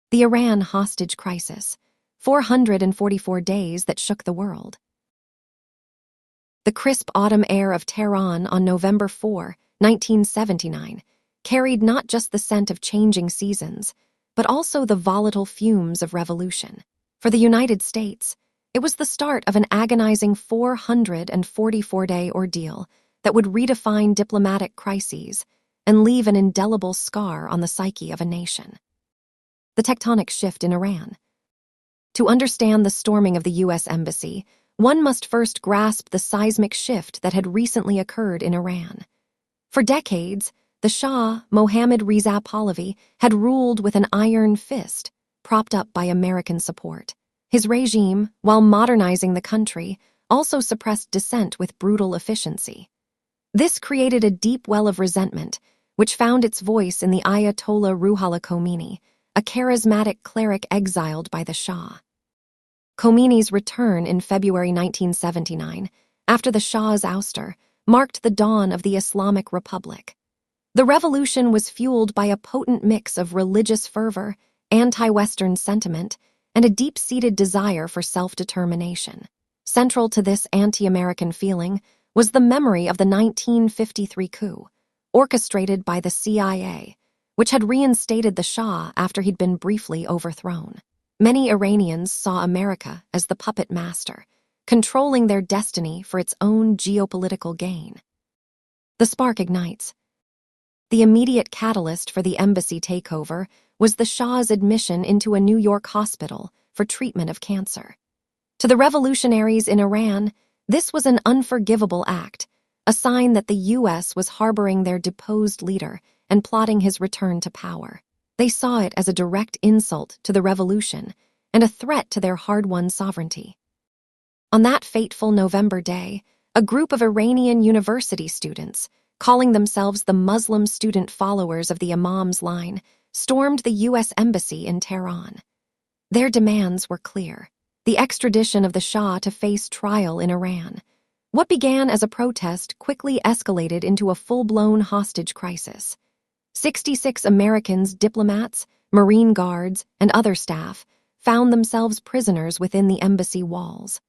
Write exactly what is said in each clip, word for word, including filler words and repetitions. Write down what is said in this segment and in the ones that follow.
The Iran hostage crisis, four hundred forty-four days that shook the world. The crisp autumn air of Tehran on November fourth, nineteen seventy-nine, carried not just the scent of changing seasons, but also the volatile fumes of revolution. For the United States, it was the start of an agonizing four hundred forty-four day ordeal that would redefine diplomatic crises and leave an indelible scar on the psyche of a nation. The tectonic shift in Iran. To understand the storming of the U S Embassy, one must first grasp the seismic shift that had recently occurred in Iran. For decades, the Shah, Mohammad Reza Pahlavi, had ruled with an iron fist, propped up by American support. His regime, while modernizing the country, also suppressed dissent with brutal efficiency. This created a deep well of resentment, which found its voice in the Ayatollah Ruhollah Khomeini, a charismatic cleric exiled by the Shah. Khomeini's return in February nineteen seventy-nine, after the Shah's ouster, marked the dawn of the Islamic Republic. The revolution was fueled by a potent mix of religious fervor, anti-Western sentiment, and a deep-seated desire for self-determination. Central to this anti-American feeling was the memory of the nineteen fifty-three coup, orchestrated by the C I A, which had reinstated the Shah after he'd been briefly overthrown. Many Iranians saw America as the puppet master, controlling their destiny for its own geopolitical gain. The spark ignites. The immediate catalyst for the embassy takeover was the Shah's admission into a New York hospital for treatment of cancer. To the revolutionaries in Iran, this was an unforgivable act, a sign that the U S was harboring their deposed leader and plotting his return to power. They saw it as a direct insult to the revolution and a threat to their hard-won sovereignty. On that fateful November day, a group of Iranian university students, calling themselves the Muslim student followers of the Imam's line, stormed the U S Embassy in Tehran. Their demands were clear: the extradition of the Shah to face trial in Iran. What began as a protest quickly escalated into a full-blown hostage crisis. sixty-six Americans, diplomats, Marine Guards, and other staff found themselves prisoners within the embassy walls.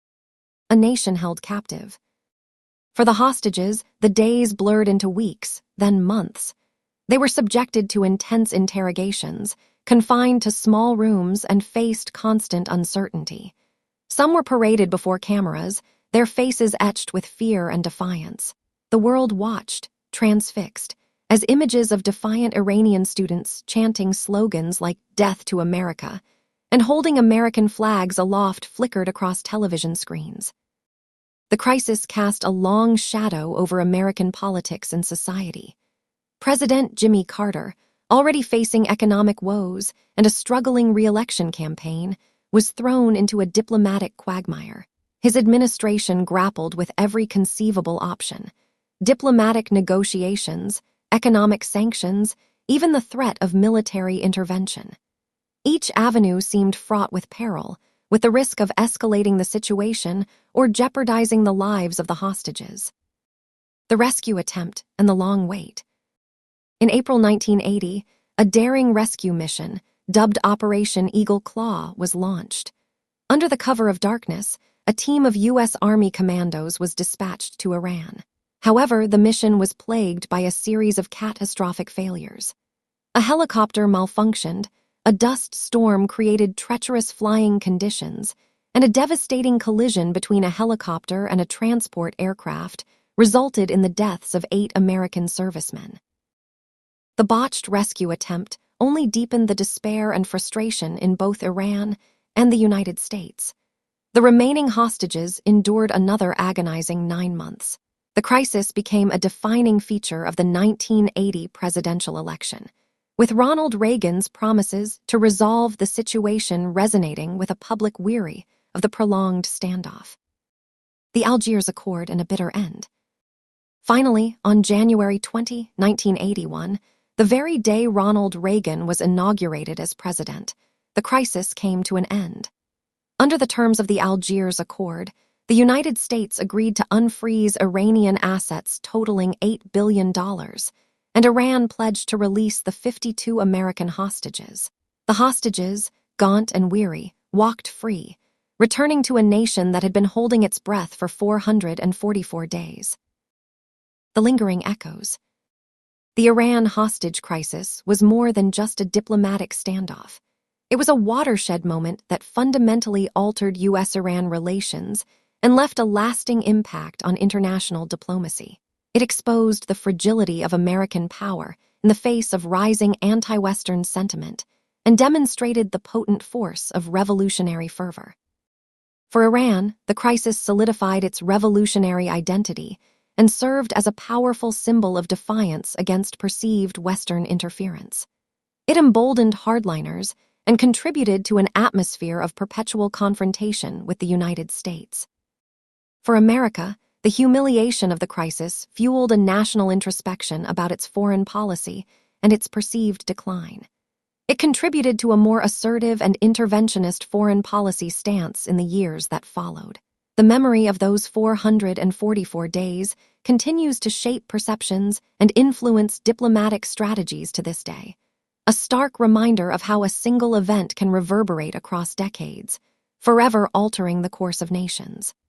A nation held captive. For the hostages, the days blurred into weeks, then months. They were subjected to intense interrogations, confined to small rooms, and faced constant uncertainty. Some were paraded before cameras, their faces etched with fear and defiance. The world watched, transfixed, as images of defiant Iranian students chanting slogans like "Death to America" and holding American flags aloft flickered across television screens. The crisis cast a long shadow over American politics and society. President Jimmy Carter, already facing economic woes and a struggling re-election campaign, was thrown into a diplomatic quagmire. His administration grappled with every conceivable option: diplomatic negotiations, economic sanctions, even the threat of military intervention. Each avenue seemed fraught with peril, with the risk of escalating the situation or jeopardizing the lives of the hostages. The rescue attempt and the long wait. In April nineteen eighty, a daring rescue mission, dubbed Operation Eagle Claw, was launched. Under the cover of darkness, a team of U S Army commandos was dispatched to Iran. However, the mission was plagued by a series of catastrophic failures. A helicopter malfunctioned, a dust storm created treacherous flying conditions, and a devastating collision between a helicopter and a transport aircraft resulted in the deaths of eight American servicemen. The botched rescue attempt only deepened the despair and frustration in both Iran and the United States. The remaining hostages endured another agonizing nine months. The crisis became a defining feature of the nineteen eighty presidential election, with Ronald Reagan's promises to resolve the situation resonating with a public weary of the prolonged standoff. The Algiers Accord and a bitter end. Finally, on January twentieth, nineteen eighty-one, the very day Ronald Reagan was inaugurated as president, the crisis came to an end. Under the terms of the Algiers Accord, the United States agreed to unfreeze Iranian assets totaling eight billion dollars, and Iran pledged to release the fifty-two American hostages. The hostages, gaunt and weary, walked free, returning to a nation that had been holding its breath for four hundred forty-four days. The lingering echoes. The Iran hostage crisis was more than just a diplomatic standoff. It was a watershed moment that fundamentally altered U S Iran relations and left a lasting impact on international diplomacy. It exposed the fragility of American power in the face of rising anti-Western sentiment and demonstrated the potent force of revolutionary fervor. For Iran, the crisis solidified its revolutionary identity and served as a powerful symbol of defiance against perceived Western interference. It emboldened hardliners and contributed to an atmosphere of perpetual confrontation with the United States. For America, the humiliation of the crisis fueled a national introspection about its foreign policy and its perceived decline. It contributed to a more assertive and interventionist foreign policy stance in the years that followed. The memory of those four hundred forty-four days continues to shape perceptions and influence diplomatic strategies to this day, a stark reminder of how a single event can reverberate across decades, forever altering the course of nations.